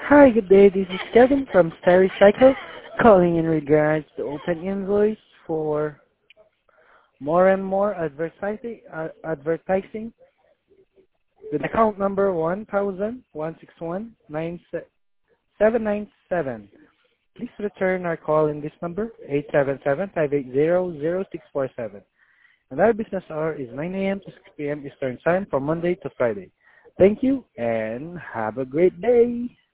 Hi, good day. This is Kevin from Cycle, calling in regards to open invoice for more and more advertising with account number 1,161,797. Please return our call in this number, 877-580-0647. And our business hour is 9 a.m. to 6 p.m. Eastern Time from Monday to Friday. Thank you and have a great day.